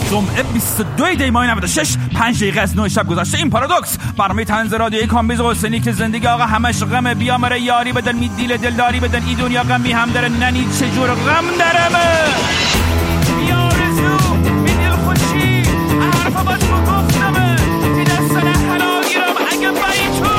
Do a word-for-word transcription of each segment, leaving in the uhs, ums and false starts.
جمعه بیست و دو دی ماه نود و شش پنج دقیقه از نه شب گذشته. این پارادوکس برنامه طنز رادیویی کامبیز حسینی که زندگی آقا همش غمه، بیا مره یاری بدن می دیل دلداری بدن، ای دنیا غم می هم داره ننی چجور غم درمه. بیا رزو می دل خوشی حرفا باش بگفتمه می دستن حلال گیرم اگه بایی تو.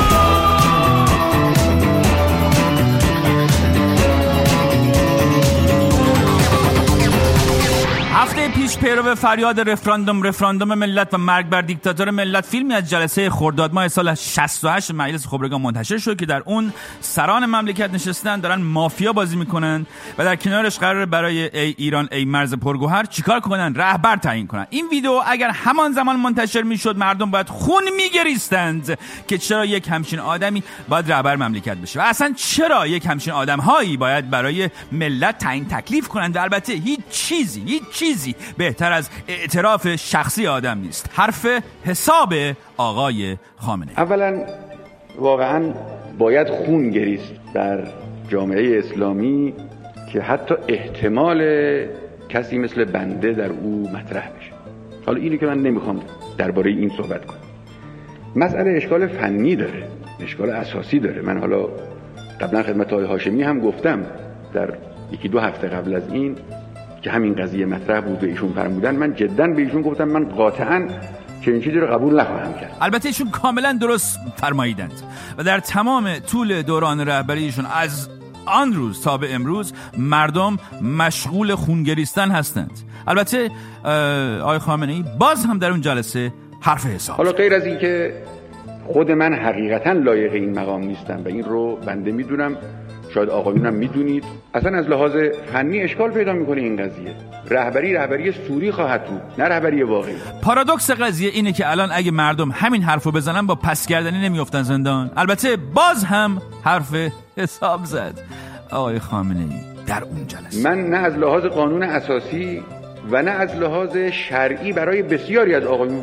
هفته پیش پیرو فریاد رفراندوم رفراندوم ملت و مرگ بر دیکتاتور ملت فیلمی از جلسه خرداد ماه سال شصت و هشت مجلس خبرگان منتشر شد که در اون سران مملکت نشستن دارن مافیا بازی میکنن و در کنارش قراره برای ای ایران ای مرز پرگوهر چیکار کنن؟ رهبر تعیین کنن. این ویدیو اگر همان زمان منتشر میشد مردم باید خون میگریستند که چرا یک همچین آدمی باید رهبر مملکت بشه و اصلا چرا یک همچین آدمهایی باید برای ملت تعیین تکلیف کنند. و البته هیچ چیزی هیچ چیزی بهتر از اعتراف شخصی آدم نیست. حرف حساب آقای خامنه‌ای. اولا واقعا باید خون گریست در جامعه اسلامی که حتی احتمال کسی مثل بنده در او مطرح بشه. حالا اینو که من نمیخوام درباره این صحبت کنم. مسئله اشکال فنی داره، اشکال اساسی داره. من حالا قبلا خدمت آقای هاشمی هم گفتم در یکی دو هفته قبل از این که همین قضیه مطرح بود و ایشون فرمودن، من جداً به ایشون گفتم من قاطعاً که این چیزی رو قبول نخواهم کرد. البته ایشون کاملا درست فرماییدند و در تمام طول دوران رهبری ایشون از آن روز تا به امروز مردم مشغول خونگریستن هستند. البته آقای خامنه‌ای باز هم در اون جلسه حرف حساب. حالا غیر از این که خود من حقیقتاً لایق این مقام نیستم و این رو بنده میدونم، شاید آقایونم میدونید، اصلا از لحاظ فنی اشکال پیدا میکنه این قضیه. رهبری رهبری سوری خواهد بود، نه رهبری واقعی. پارادوکس قضیه اینه که الان اگه مردم همین حرفو بزنن با پسگردنی نمیافتن زندان. البته باز هم حرف حساب زد آقای خامنه‌ای در اون جلسه. من نه از لحاظ قانون اساسی و نه از لحاظ شرعی برای بسیاری از آقایون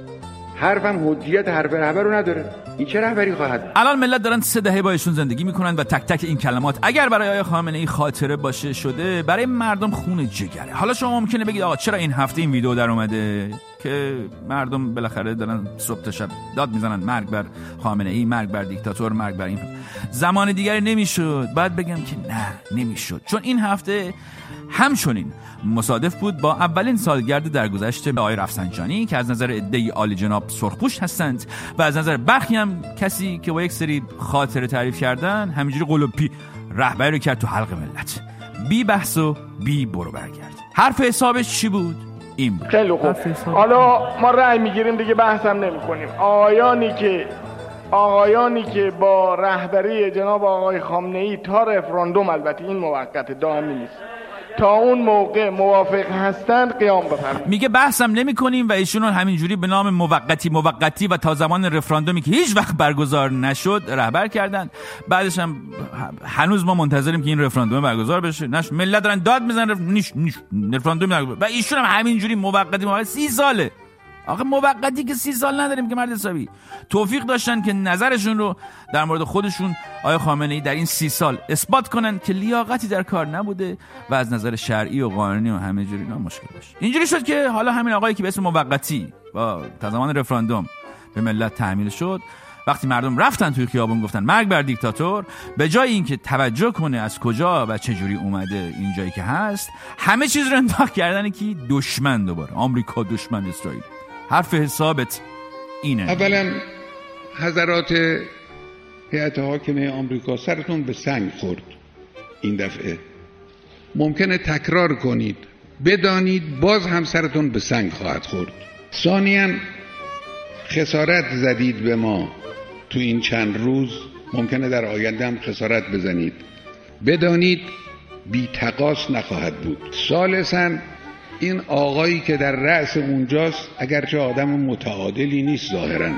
حرفم حجیت حرف رهبر رو نداره. این چه رهبری خواهد؟ الان ملت دارن سه دهه با ایشون زندگی میکنن و تک تک این کلمات اگر برای آقای خامنه‌ای خاطره باشه شده، برای مردم خون جگره. حالا شما ممکنه بگید آقا چرا این هفته این ویدیو در اومده که مردم بالاخره دارن صبح تا شب داد میزنن مرگ بر خامنه‌ای، مرگ بر دیکتاتور، مرگ بر این. زمان دیگری نمیشد. بعد بگم که نه نمیشد، چون این هفته همچنین مصادف بود با اولین سالگرد درگذشت آقای رفسنجانی که از نظر عده‌ای عالی جناب سرخپوش هستند و از نظر برخی هم کسی که با یک سری خاطره تعریف کردن همینجوری قلوپی رهبری رو کرد تو حلق ملت، بی بحث و بی برو برگرد. حرف حسابش چی بود؟ این بود. خیلی خوب. حالا ما رأی میگیریم دیگه، بحث هم نمی کنیم. آقایانی که آقایانی که با رهبری جناب آقای خامنه‌ای تا رفراندوم، البته این موقت دائمی نیست، تا اون موقع موافق هستند قیام بفرمایید. میگه بحثم نمی کنیم و ایشون همینجوری به نام موقتی موقتی و تا زمان رفراندومی که هیچ وقت برگزار نشد رهبر کردن. بعدش هم هنوز ما منتظریم که این رفراندوم برگزار بشه. نش ملت دارن داد میزنن رف... نیش نیش رفراندوم و ایشون هم همینجوری موقتی موقتی سی ساله. آخه موقتی که سی سال نداریم که مرد حسابی. توفیق داشتن که نظرشون رو در مورد خودشون آقای خامنه‌ای در این سی سال اثبات کنن که لیاقتی در کار نبوده و از نظر شرعی و قانونی و همه جوری اینا مشکل داشت. اینجوری شد که حالا همین آقایی که به اسم موقتی با تا زمان رفراندوم به ملت تحمیل شد، وقتی مردم رفتن توی خیابون گفتن مرگ بر دیکتاتور، به جای اینکه توجه کنه از کجا و چه جوری اومده این جایی که هست، همه چیز رو انداخت کردن که دشمن، دوباره آمریکا دشمن اسرائیل. حرف حسابت اینه. اولا حضرات هیئت حاکمه آمریکا، سرتون به سنگ خورد این دفعه. ممکنه تکرار کنید، بدانید باز هم سرتون به سنگ خواهد خورد. ثانیاً خسارت زدید به ما تو این چند روز، ممکنه در آینده هم خسارت بزنید. بدانید بی تقاص نخواهد بود. ثالثاً این آقایی که در رأس اونجاست اگرچه آدم متعادلی نیست ظاهراً،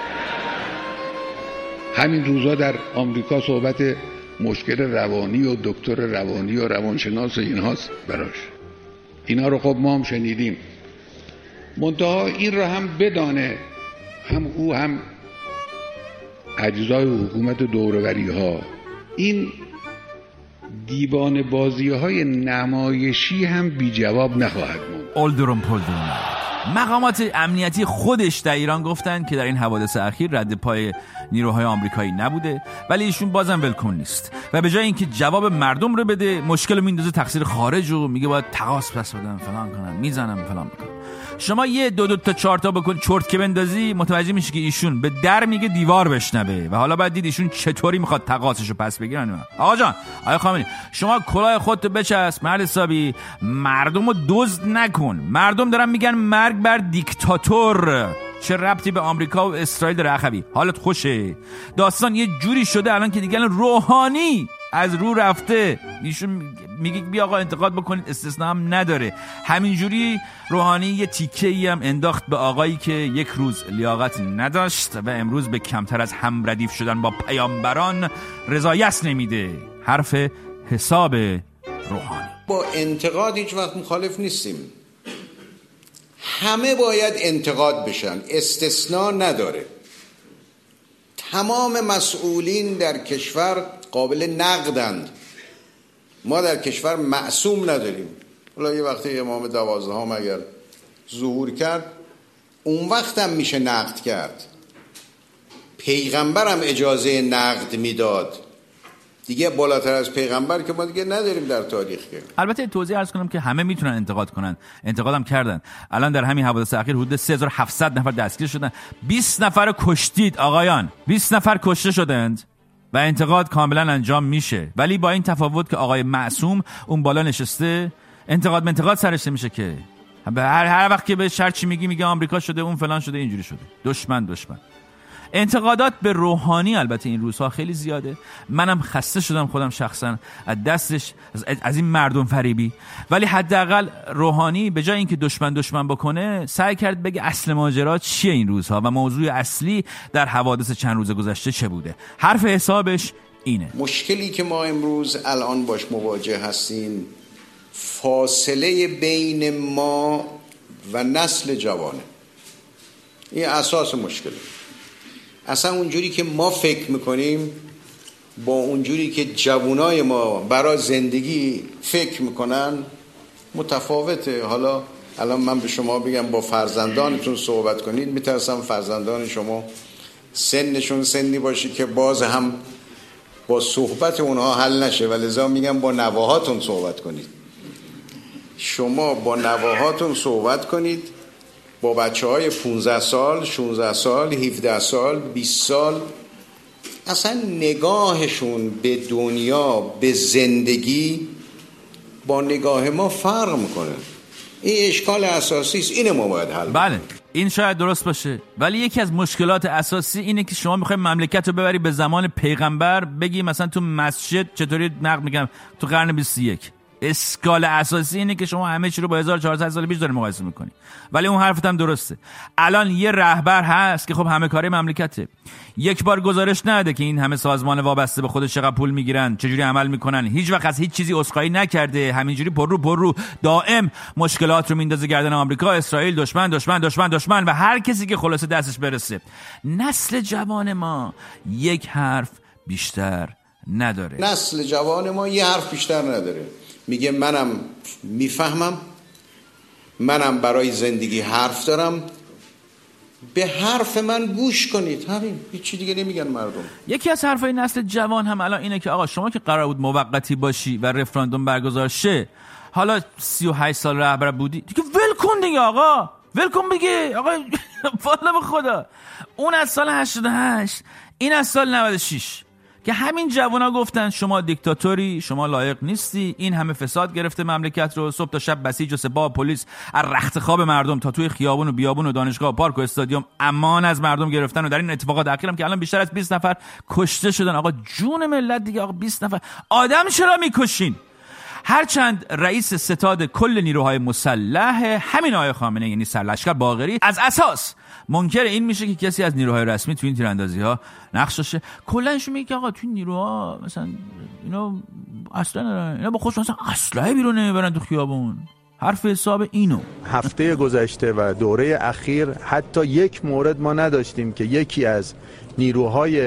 همین روزا در آمریکا صحبت مشکل روانی و دکتر روانی و روانشناس و اینهاست براش. اینا رو خب ما هم شنیدیم. منتها این رو هم بدانه، هم او هم اجزای حکومت دوروری ها، این دیوان بازی های نمایشی هم بی جواب نخواهد موند. اولدرون پولدرون مقامات امنیتی خودش در ایران گفتن که در این حوادث اخیر رد پای نیروهای آمریکایی نبوده، ولی ایشون بازم ولکن نیست و به جای اینکه جواب مردم رو بده مشکل رو میندازه تقصیر خارج و میگه باید تقاص پس بدم فلان کنم میزنم فلان بکنم. شما یه دو دو تا چهار تا بکن چرت که بندازی متوجه میشی که ایشون به در میگه دیوار بشنوه و حالا باید دید ایشون چطوری میخواد تقاصشو پس بگیرن. آقا جان، آقا خامنه‌ای، شما کلاه خودتو بچسب مرد حسابی، مردمو دزد نکن. مردم دارن میگن مرگ بر دیکتاتور. چه ربطی به آمریکا و اسرائیل داره اخوی؟ حالت خوشه؟ داستان یه جوری شده الان که دیگه روحانی از رو رفته. ایشون میگه بیا آقا انتقاد بکنید، استثناء هم نداره. همینجوری روحانی یه تیکه ای هم انداخت به آقایی که یک روز لیاقت نداشت و امروز به کمتر از هم ردیف شدن با پیامبران رضایت نمیده. حرف حساب روحانی. با انتقاد هیچ وقت مخالف نیستیم، همه باید انتقاد بشن، استثناء نداره. تمام مسئولین در کشور قابل نقدند. ما در کشور معصوم نداریم. حالا یه وقتی امام دوازدهم اگر ظهور کرد اون وقت هم میشه نقد کرد. پیغمبر هم اجازه نقد میداد. دیگه بالاتر از پیغمبر که ما دیگه نداریم در تاریخ. که البته توضیح عرض کنم که همه میتونن انتقاد کنن، انتقادم کردن. الان در همین حوادث اخیر حدود سه هزار و هفتصد نفر دستگیر شدن، بیست نفر کشتید آقایان، بیست نفر کشته شدند و انتقاد کاملا انجام میشه. ولی با این تفاوت که آقای معصوم اون بالا نشسته، انتقاد به انتقاد سرش نمیشه که هر هر وقت که به شر چی میگی میگه آمریکا شده، اون فلان شده، اینجوری شده. دشمن دشمن. انتقادات به روحانی البته این روزها خیلی زیاده. منم خسته شدم خودم شخصا از دستش، از, از این مردم فریبی. ولی حداقل روحانی به جای اینکه دشمن دشمن بکنه سعی کرد بگه اصل ماجرا چیه این روزها و موضوع اصلی در حوادث چند روز گذشته چه بوده. حرف حسابش اینه. مشکلی که ما امروز الان باش مواجه هستیم فاصله بین ما و نسل جوانه. این اساس مشکله. اصلا اونجوری که ما فکر میکنیم با اونجوری که جوانای ما برای زندگی فکر میکنن متفاوته. حالا الان من به شما بگم با فرزندانتون صحبت کنید، میترسم فرزندان شما سنشون سنی باشه که باز هم با صحبت اونها حل نشه و لذا میگم با نواهاتون صحبت کنید. شما با نواهاتون صحبت کنید، با بچه های پانزده سال، شانزده سال، هفده سال، بیست سال، اصلا نگاهشون به دنیا، به زندگی با نگاه ما فرق میکنه. این اشکال اساسی است، اینو ما باید حل. بله این شاید درست باشه، ولی یکی از مشکلات اساسی اینه که شما میخوای مملکت رو ببری به زمان پیغمبر، بگی مثلا تو مسجد چطوری نقد میگم تو قرن بیست و یک. اشکال اساسی اینه که شما همه چی رو با هزار و چهارصد سال پیش داری مقایسه میکنی. ولی اون حرفت هم درسته. الان یه رهبر هست که خب همه کاری مملکته، یک بار گزارش نده که این همه سازمان وابسته به خودش چقدر پول میگیرن، چجوری عمل میکنن، هیچ وقت از هیچ چیزی عذرخواهی نکرده، همینجوری پر رو پر رو دائم مشکلات رو میندازه گردن آمریکا، اسرائیل، دشمن دشمن دشمن دشمن و هر کسی که خلاصه دستش برسه. نسل جوان ما یک حرف بیشتر نداره. نسل جوان ما یه حرف بیشتر نداره. میگه منم میفهمم، منم برای زندگی حرف دارم، به حرف من گوش کنید. همین، هیچ چیز دیگه نمیگن مردم. یکی از حرفای نسل جوان هم الان اینه که آقا شما که قرار بود موقتی باشی و رفراندوم برگزار شه، حالا سی و هشت سال رهبر بودی دیگه، ول کن دیگه آقا، ول کن بگه آقا والا به خدا. اون از سال هشتاد و هشت، این از سال نود و شش که همین جوانا گفتن شما دیکتاتوری، شما لایق نیستی، این همه فساد گرفته مملکت رو، صبح تا شب بسیج و سپاه پلیس از رخت خواب مردم تا توی خیابون و بیابون و دانشگاه و پارک و استادیوم امان از مردم گرفتن و در این اتفاقات اخیرم که الان بیشتر از بیست نفر کشته شدن. آقا جون ملت دیگه، آقا بیست نفر آدم چرا میکشین؟ هرچند رئیس ستاد کل نیروهای مسلح همین آقای خامنه‌ای یعنی سرلشکر باقری از اساس منکر این میشه که کسی از نیروهای رسمی تو این تیراندازی ها نقش داشته. کلا ایشون میگه که آقا تو نیروها مثلا اینا اصلا ندارن، اینا با خودشون اصلا اسلحه بیرون نمیبرن تو خیابون. حرف حساب اینو. هفته گذشته و دوره اخیر حتی یک مورد ما نداشتیم که یکی از نیروهای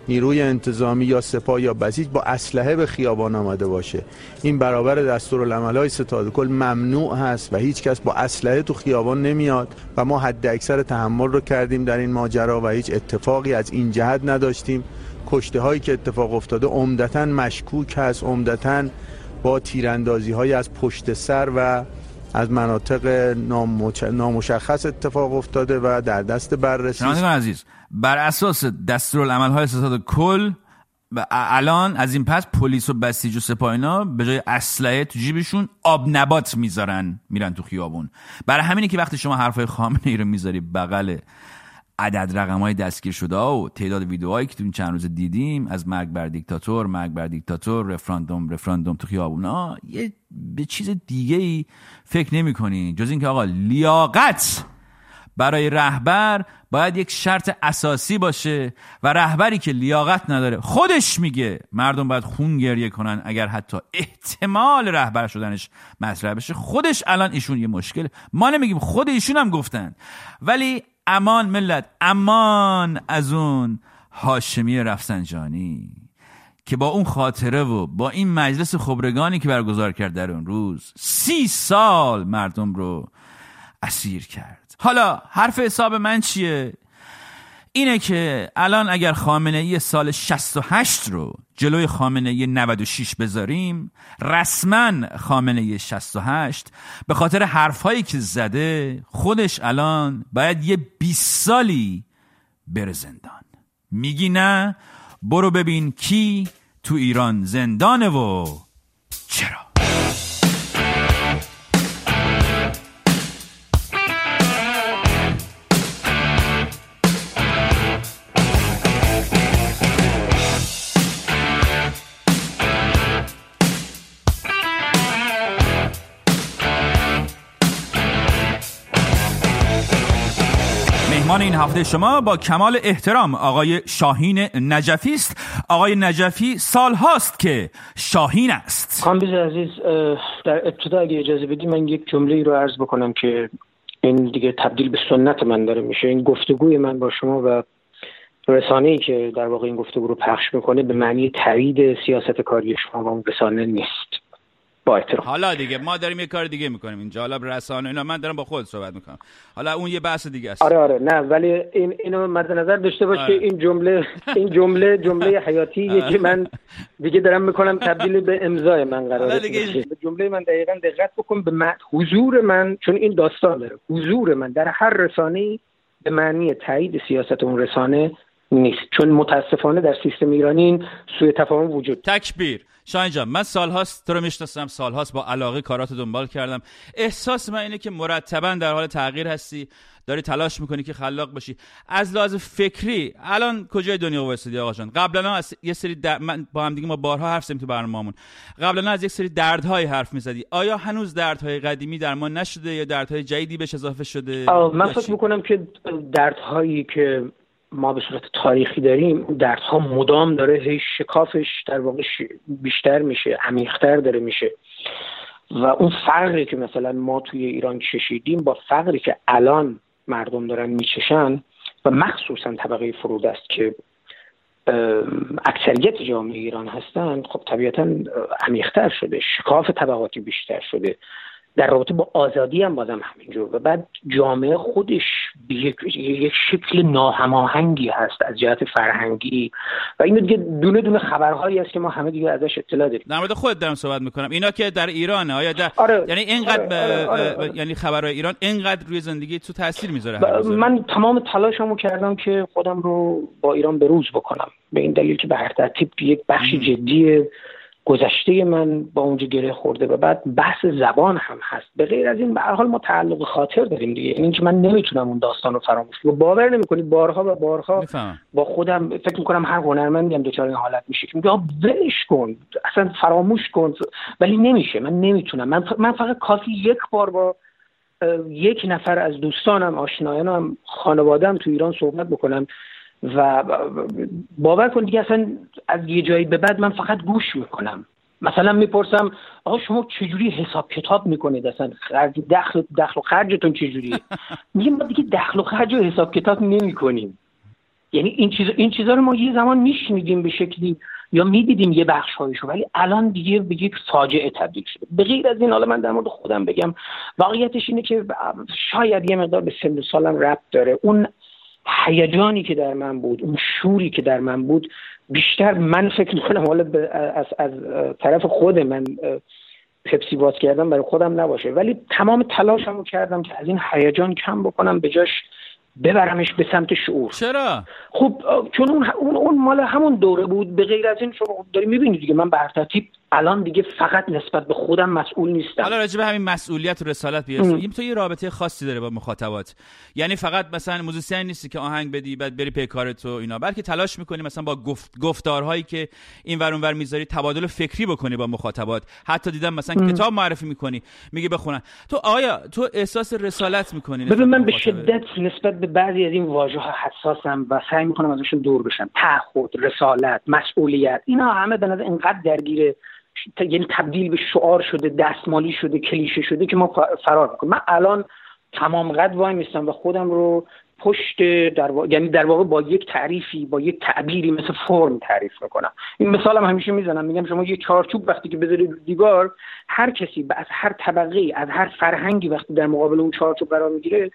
نیروی انتظامی یا سپاه یا بسیج با اسلحه به خیابان آمده باشه. این برابر دستورالعمل‌های ستاد کل ممنوع هست و هیچ کس با اسلحه تو خیابان نمیاد و ما حد اکثر تحمل رو کردیم در این ماجرا و هیچ اتفاقی از این جهت نداشتیم. کشته هایی که اتفاق افتاده عمدتاً مشکوک هست، عمدتاً با تیراندازی های از پشت سر و از مناطق نامشخص اتفاق افتاده و در دست بررسی. شنوندگان عزیز، بر اساس دستورالعمل‌های ستاد کل و الان از این پس پلیس و بسیج و سپاه اینا به جای اسلحه تو جیبشون آب نبات میذارن میرن تو خیابون. برای همینه که وقتی شما حرفای خامنه‌ای رو میذاری بغل عدد رقم‌های دستگیر شده و تعداد ویدیوهایی که تو این چند روز دیدیم از مرگ بر دیکتاتور، مرگ بر دیکتاتور، رفراندوم، رفراندوم تو خیابونا، یه به چیز دیگه‌ای فکر نمی‌کنی جز اینکه آقا لیاقت برای رهبر باید یک شرط اساسی باشه و رهبری که لیاقت نداره خودش میگه مردم باید خون گریه کنن اگر حتی احتمال رهبر شدنش مطرح بشه. خودش الان ایشون یه مشکل، ما نمیگیم، خود ایشون هم گفتن. ولی امان ملت، امان از اون هاشمی رفسنجانی که با اون خاطره و با این مجلس خبرگانی که برگزار کرد در اون روز سی سال مردم رو اسیر کرد. حالا حرف حساب من چیه؟ اینه که الان اگر خامنه‌ای سال شصت و هشت رو جلوی خامنه‌ای نود و شش بذاریم، رسما خامنه‌ای شصت و هشت به خاطر حرفایی که زده خودش الان باید یه بیست سالی بره زندان. میگی نه؟ برو ببین کی تو ایران زندانه و چرا. مهمان این هفته شما با کمال احترام آقای شاهین نجفی است. آقای نجفی سال هاست که شاهین است. کامبیز عزیز، در ابتدا اگه اجازه بدی من یک جمله رو عرض بکنم که این دیگه تبدیل به سنت من داره میشه. این گفتگوی من با شما و رسانه‌ای که در واقع این گفتگو رو پخش میکنه به معنی تایید سیاست کاری شما و اون رسانه نیست. با احترام. حالا دیگه ما داریم یه کار دیگه میکنیم اینجا، حالا رسانه اینا، من دارم با خود صحبت میکنم، حالا اون یه بحث دیگه است. آره آره نه، ولی این اینو مد نظر داشته باش که این جمله این جمله جمله حیاتیه که من دیگه دارم میکنم تبدیل به امضای من قراره بشه. جمله من دقیقاً دقت بکن به معنی حضور من، چون این داستان داره، حضور من در هر رسانه‌ای به معنی تایید سیاست اون رسانه نیست، چون متاسفانه در سیستم ایرانی این سوء تفاهم وجود. تکبیر. شاهین جان، من سالهاست تو رو میشناسم، سالهاست با علاقه کاراتو دنبال کردم. احساس من اینه که مرتباً در حال تغییر هستی، داری تلاش میکنی که خلاق باشی. از لحاظ فکری الان کجای دنیا وایسادی آقا جان؟ قبلا از یه سری در... من با هم دیگه ما بارها حرف زدیم تو برنامه‌مون، قبلا از یک سری دردهای حرف میزدی. آیا هنوز دردهای قدیمی درمان نشده یا دردهای جدیدی بهش اضافه شده؟ من فکر میکنم که دردهایی که ما به صورت تاریخی داریم، دردها مدام داره هی شکافش در واقع بیشتر میشه، عمیق‌تر داره میشه و اون فرقی که مثلا ما توی ایران چشیدیم با فرقی که الان مردم دارن میچشن و مخصوصا طبقه فرودست که اکثریت جامعه ایران هستن، خب طبیعتا عمیق‌تر شده، شکاف طبقاتی بیشتر شده. در رابطه با آزادی هم بازم همینجور و بعد جامعه خودش یک یک شکل ناهماهنگی هست از جهت فرهنگی و اینو دیگه دونه دونه خبرهایی هست که ما همه دیگه ازش اطلاع داریم. در مورد خودت دارم صحبت میکنم، اینا که در ایرانه. آیا در... آره، یعنی اینقدر آره، آره، آره. یعنی خبرهای ایران اینقدر روی زندگی تو تاثیر میذاره؟ من تمام تلاشمو کردم که خودم رو با ایران بروز بکنم، به این دلیل که به هر ترتیب یک بخش جدی گذشته من با اونجا گره خورده و بعد بحث زبان هم هست. به غیر از این به هر حال ما تعلق خاطر داریم دیگه، این که من نمیتونم اون داستان رو فراموش کنم. باور نمی‌کنی بارها و بارها میفهم. با خودم فکر می‌کنم هر هنرمندی هم دچار این حالت میشه که میگه ولش کن، اصلا فراموش کن، ولی نمیشه. من نمیتونم. من من فقط کافی یک بار با یک نفر از دوستانم، آشنایانم، خانواده‌ام تو ایران صحبت بکنم و باور کن دیگه اصلا از یه جایی به بعد من فقط گوش میکنم. مثلا میپرسم آقا شما چجوری حساب کتاب میکنید، اصلا خرج دخل دخل و خرجتون چجوریه؟ میگم ما دیگه دخل و خرج و حساب کتاب نمیکنیم. یعنی این چیز این چیزا رو ما یه زمان میشنیدیم به شکلی یا میدیدیم یه بخش‌هایشو، ولی الان دیگه به یک فاجعه تبدیل شده. به غیر از این، حالا من در مورد خودم بگم، واقعیتش اینه که شاید یه مقدار به سن و سالم ربط داره. اون هیجانی که در من بود، اون شوری که در من بود، بیشتر من فکر می‌کنم حالا از از طرف خود من پپسی باز کردم برای خودم نباشه، ولی تمام تلاشمو کردم که از این هیجان کم بکنم، به جاش ببرمش به سمت شعور. چرا؟ خب چون اون اون اون مال همون دوره بود. به غیر از این شما داری می‌بینید دیگه، من به هر ترتیب الان دیگه فقط نسبت به خودم مسئول نیستم. حالا راجع به همین مسئولیت و رسالت بیاریم، تو یه رابطه خاصی داره با مخاطبات، یعنی فقط مثلا موزیسین نیستی که آهنگ بدی بعد بری پی کارت و اینا، بلکه تلاش می‌کنی مثلا با گفت گفتارهایی که این ور اون ور می‌ذاری تبادل فکری بکنی با مخاطبات. حتی دیدم مثلا ام. کتاب معرفی می‌کنی، میگی بخونن. تو آیا تو احساس رسالت می‌کنی؟ ببین من به شدت نسبت به بعضی از این واژه‌ها حساسم و سعی می‌کنم ازشون دور بشم. تعهد، رسالت، مسئولیت، اینا همه به نظر اینقدر درگیر، یعنی تبدیل به شعار شده، دستمالی شده، کلیشه شده که ما فرار میکنیم. من الان تمام قد وای میستم و خودم رو پشت در واقع، یعنی در واقع با یک تعریفی، با یک تعبیری مثل فرم تعریف میکنم. این مثالم همیشه میزنم، میگم شما یه چارچوب وقتی که بذارید رو دیوار، هر کسی از هر طبقه، از هر فرهنگی وقتی در مقابل اون چارچوب قرار میگیره،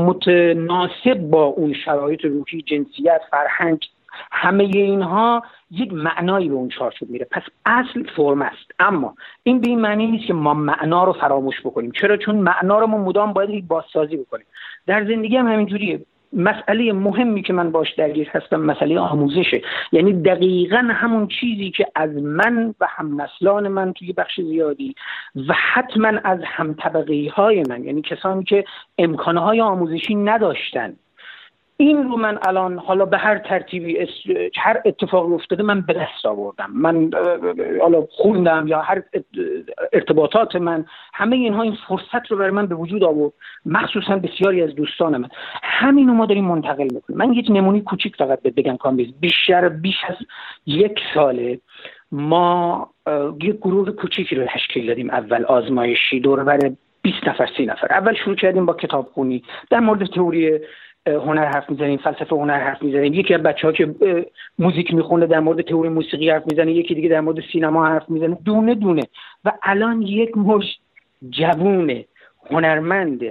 متناسب با اون شرایط روحی، جنسیت، فرهنگ، همه اینها یک معنایی به اون چارچوب میره. پس اصل فرم است، اما این به این معنی نیست که ما معنا رو فراموش بکنیم. چرا؟ چون معنا رو ما مدام باید یک بازسازی بکنیم. در زندگی هم همینجوریه. مسئله مهمی که من باش درگیر هستم مسئله آموزشه، یعنی دقیقاً همون چیزی که از من و هم نسلان من توی بخش زیادی و حتما از هم طبقه‌ای های من، یعنی کسانی که امکانهای آموزشی نداشتن، این رو من الان حالا به هر ترتیبی هر اتفاقی افتاده من به دست آوردم. من حالا خوندم یا هر ارتباطات من، همه اینها این فرصت رو برای من به وجود آورد، مخصوصا بسیاری از دوستان من. همین رو ما داریم منتقل میکنیم. من یک نمونه کوچیک فقط بگم کامبیز. بیشتر بیش از یک ساله ما یک گروه کوچیکی رو تشکیل دادیم، اول آزمایشی دور بر بیست نفر سی نفر. اول شروع کردیم با کتابخونی، در مورد تئوری هنر حرف میزنیم، فلسفه هنر حرف میزنیم. یکی از بچه‌ها که موزیک میخونه در مورد تئوری موسیقی حرف میزنه، یکی دیگه در مورد سینما حرف میزنه، دونه دونه. و الان یک مش جوون هنرمند،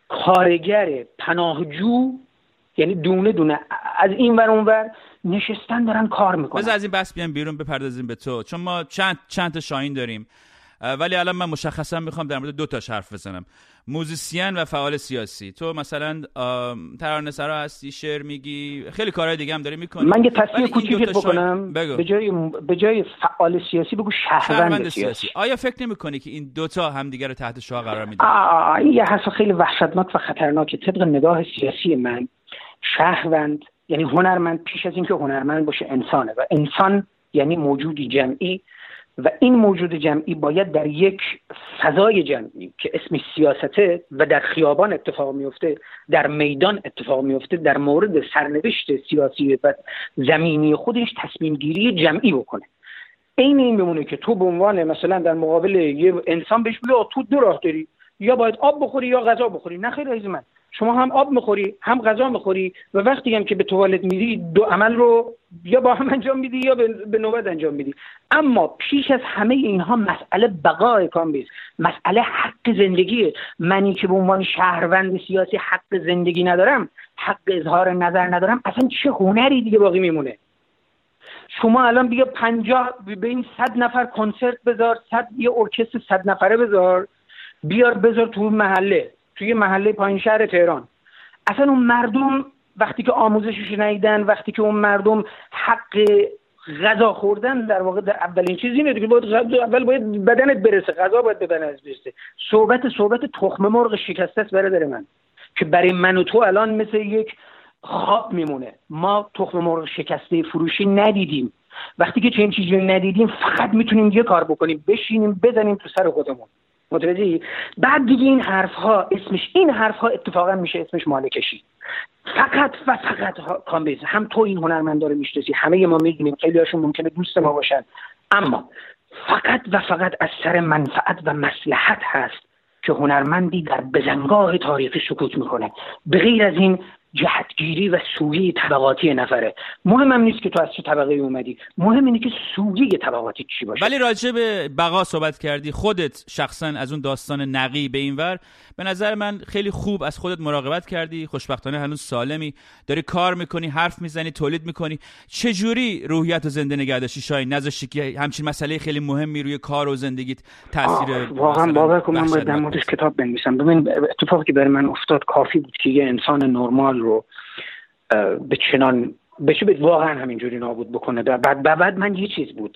کارگر، پناهجو، یعنی دونه دونه از این ور اون ور نشستن دارن کار میکنن. بذار از این بحث بیام بیرون بپردازیم به تو، چون ما چند چند تا شاهین داریم، ولی الان من مشخصا میخوام در مورد دو تاش حرف بزنم. موزیسین و فعال سیاسی. تو مثلا ترانه‌سرا هستی، شعر میگی، خیلی کارهای دیگه هم داری میکنی. من یه تصحیح کوچیکی بکنم، به جای به جای فعال سیاسی بگو شهروند سیاسی. سیاسی. آیا فکر نمیکنی که این دوتا همدیگه رو تحت شعار قرار میدن؟ این یه حرف خیلی وحشتناک و خطرناکه. طبق نگاه سیاسی من، شهروند یعنی هنرمند پیش از اینکه هنرمند باشه انسانه، و انسان یعنی موجودی جمعی، و این موجود جمعی باید در یک فضای جمعی که اسمش سیاسته و در خیابان اتفاق میفته، در میدان اتفاق میفته، در مورد سرنوشت سیاسی و زمینی خودش تصمیم گیری جمعی بکنه. این این بمونه که تو به عنوان مثلا در مقابل یه انسان بهش بگی تو دو راه داری، یا باید آب بخوری یا غذا بخوری. نه خیر عزیز من، شما هم آب میخوری هم غذا میخوری، و وقتی هم که به توالت میری دو عمل رو یا با هم انجام میدی یا به نوبت انجام میدی. اما پیش از همه اینها مسئله بقای کامبیز، مسئله حق زندگیه. منی که به عنوان شهروند سیاسی حق زندگی ندارم، حق اظهار نظر ندارم، اصلا چه هنری دیگه باقی میمونه؟ شما الان بیا پنجاه به این صد نفر کنسرت بذار، صد یه ارکستر صد نفره بذار، بیار بذار تو محله، توی محله پایین شهر تهران. اصلا اون مردم وقتی که آموزشش ندیدن، وقتی که اون مردم حق غذا خوردن، در واقع در اولین چیز اینه دیگه، باید غذا اول باید بدنت برسه، غذا باید به بدنت برسه. صحبت صحبت تخم مرغ شکسته است برادر من، که برای من و تو الان مثل یک خواب میمونه. ما تخم مرغ شکسته فروشی ندیدیم. وقتی که چنین چیزی ندیدیم فقط میتونیم یه کار بکنیم، بشینیم بزنیم تو سر خودمون. متوجهی؟ بعد دیگه این حرف ها اسمش این حرف ها اتفاقا میشه اسمش مالکشی. فقط و فقط کامبیز، هم تو این هنرمندا رو میشناسی، همه ما میدونیم، خیلی هاشون ممکنه دوست ما باشن، اما فقط و فقط از سر منفعت و مصلحت هست که هنرمندی در بزنگاه تاریخی سکوت میکنه. به غیر از این جهتگیری و سویه طبقاتی نفره. مهمم نیست که تو از چه طبقه اومدی، مهم اینه که سویه طبقاتی چی باشه. ولی راجع به بقا صحبت کردی، خودت شخصا از اون داستان نقی به اینور به نظر من خیلی خوب از خودت مراقبت کردی. خوشبختانه هنوز سالمی، داری کار میکنی، حرف میزنی، تولید میکنی. چجوری روحیت و زنده نگه داشتی شاهین؟ نذاشتی که همچین مسئله خیلی مهمی روی کار و زندگیت تاثیر واقعا باور کن من باید در موردش کتاب بنویسم. ببین اتفاقی که برای من افتاد کافی بود که یه انسان نرمال رو به چنان بشه به واقعا همینجوری نابود بکنه. بعد بعد من یه چیز بود،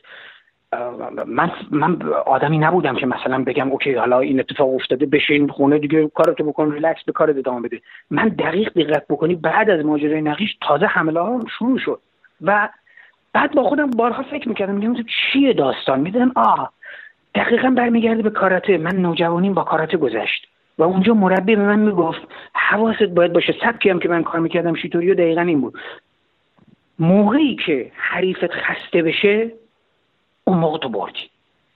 من من آدمی نبودم که مثلا بگم اوکی حالا این اتفاق افتاده بشین خونه دیگه کارتو بکن ریلکس به کارت ادامه بده. من دقیق دقت بکنی بعد از ماجرای نقیش تازه حمله ها شروع شد و بعد با خودم بارها فکر میکردم میگم چیه داستان، میدونم آه دقیقاً برمیگرده به کاراته. من نوجوانیم با کاراته گذشت و اونجا مربی به من میگفت حواست باید باشه. سبکی هم که من کار میکردم شیتوریو دقیقاً این بود، موقعی که حریفت خسته بشه اون موقع تو بردی،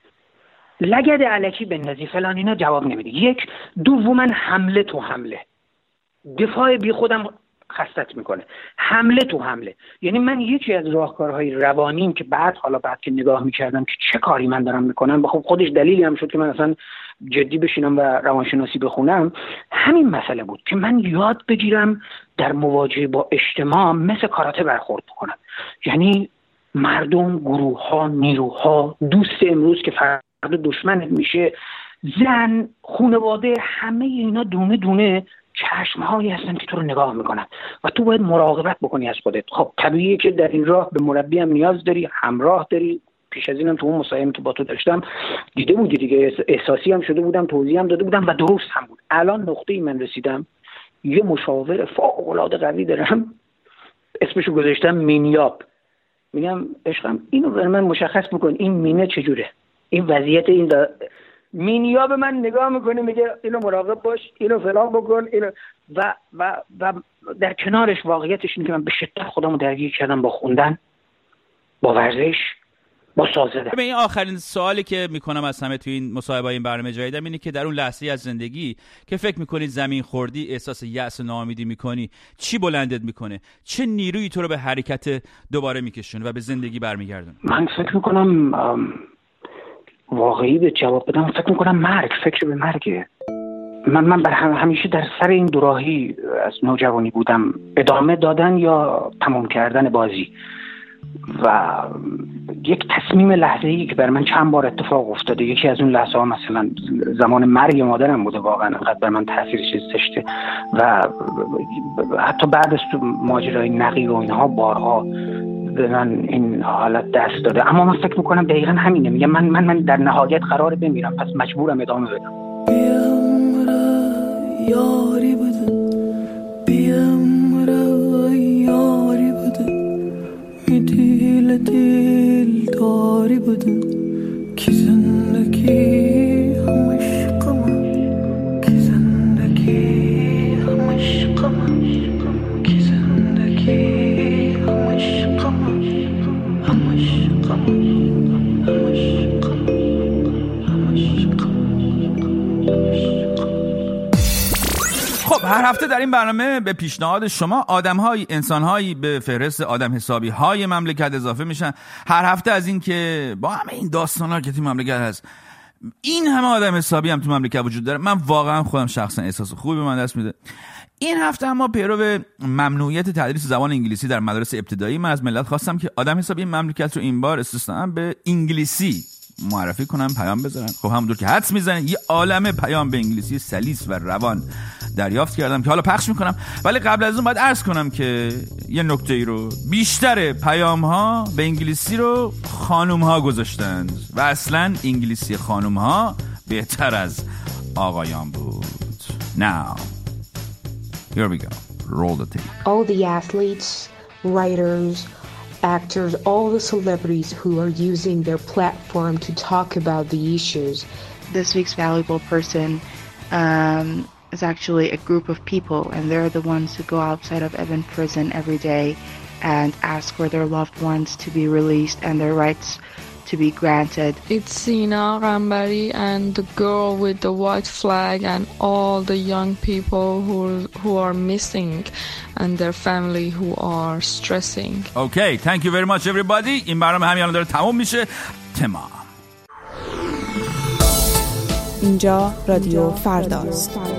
لگد علکی بندازی فلان اینا جواب نمیده. یک دوما حمله تو حمله، دفاع بی خودم خستت میکنه، حمله تو حمله. یعنی من یکی از راهکارهای روانیم که بعد حالا بعد که نگاه میکردم که چه کاری من دارم میکنم، خب خودش دلیلی هم شد که من اصلا جدی بشینم و روانشناسی بخونم، همین مسئله بود که من یاد بگیرم در مواجهه با اجتماع مثل کاراته برخورد بکنم. یعنی مردم، گروه ها، نیروها، دوست امروز که فردا دشمنت میشه، زن، خانواده، همه اینا دونه دونه چشمهایی هستن که تو رو نگاه میکنن و تو باید مراقبت بکنی از خودت. خب طبیعیه که در این راه به مربی هم نیاز داری، همراه داری. پیش از اینم تو اون مصاحبه‌ای که با تو داشتم دیده بودی دیگه، احساسی هم شده بودم، توضیح هم داده بودم و درست هم بود. الان نقطه‌ای من رسیدم یه مشاور فوق‌العاده قوی دارم، اسمشو گذاشتم مینیاب. میگم عشقم اینو برای من مشخص بکن، این مینه چجوره، این وضعیت این دا... مینیاب من نگاه میکنه میگه اینو مراقب باش، اینو فلان بکن، اینو و و و در کنارش واقعیتش اینه که من به شدت خودمو درگیر کردم با خوندن، با ورزش، با ساز زدن. به این آخرین سوالی که میکنم از همه توی این مصاحبه این برنامه جدیدم اینه که در اون لحظه از زندگی که فکر میکنی زمین خوردی، احساس یأس و ناامیدی میکنی، چی بلندت میکنه؟ چه نیرویی تو رو به حرکت دوباره میکشونه و به زندگی برمیگردونه؟ من فکر میکنم واقعی به جواب بدم، فکر میکنم مرگ، فکر به مرگه. من من بر همیشه در سر این دوراهی از نوجوانی بودم، ادامه دادن یا تمام کردن بازی. و یک تصمیم لحظه‌ای که بر من چند بار اتفاق افتاده، یکی از اون لحظه‌ها مثلا زمان مرگ مادرم بوده، واقعا انقدر بر من تاثیرش گذاشته و حتی بعد از ماجرای نقی و اینها بارها به من این حالت دست داده. اما من فکر میکنم دقیقا همینه، میگم من من من در نهایت قراره بمیرم، پس مجبورم ادامه بدم. یاری بودن بیام را یاری بودن می دیل دیل داری بودن کی زندگی همش قمم، کی زندگی همش قمم، کی زندگی همش قمم، همش قمم، همش قمم، همش قمم. خب هر هفته در این برنامه به پیشنهاد شما آدم‌های انسان‌هایی به فهرست آدم حسابی‌های مملکت اضافه میشن. هر هفته از این که با همه این داستانا که تو مملکت هست، این همه آدم حسابی هم تو مملکت وجود داره، من واقعا خودم شخصا احساس خوبی به من دست میده. این هفته اما پیرو ممنوعیت تدریس زبان انگلیسی در مدارس ابتدایی، من از ملت خواستم که آدم حسابی مملکت رو این بار استثناً به انگلیسی معرفی کنم، پیام بذارن. خب همونطور که حدس میزنید یه عالمه پیام به انگلیسی سلیس و روان دریافت کردم که حالا پخش میکنم. ولی قبل از اون باید عرض کنم که یه نکته ای رو، بیشتر پیام ها به انگلیسی رو خانوم ها گذاشتند و اصلا انگلیسی خانوم ها بهتر از آقایان بود. Now here we go. Roll the tape. All the athletes, writers, actors, all the celebrities who are using their platform to talk about the issues. This week's valuable person um, is actually a group of people, and they're the ones who go outside of Evin prison every day and ask for their loved ones to be released and their rights to be granted. It's Sina Gambari and the girl with the white flag and all the young people who who are missing and their family who are stressing. Okay, thank you very much everybody. این برنامه همین الان داره تموم میشه. تمام. اینجا رادیو فرداست.